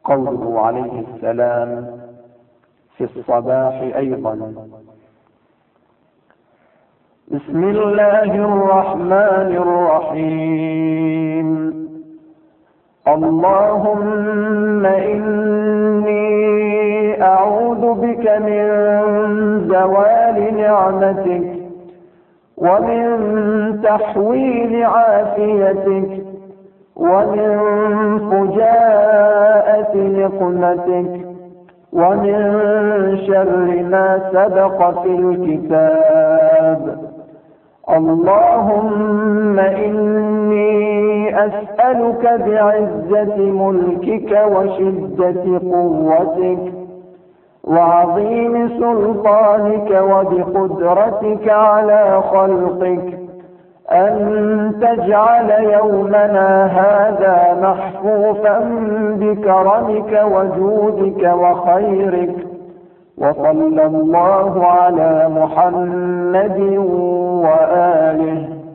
قوله عليه السلام في الصباح أيضا: بسم الله الرحمن الرحيم. اللهم إني أعوذ بك من زوال نعمتك ومن تحويل عافيتك ومن فجاءة نقمتك ومن شر ما سبق في الكتاب. اللهم إني أسألك بعزة ملكك وشدة قوتك وعظيم سلطانك وبقدرتك على خلقك أن تجعل يومنا هذا محفوفا بكرمك وجودك وخيرك. وصلى الله على محمد وآله.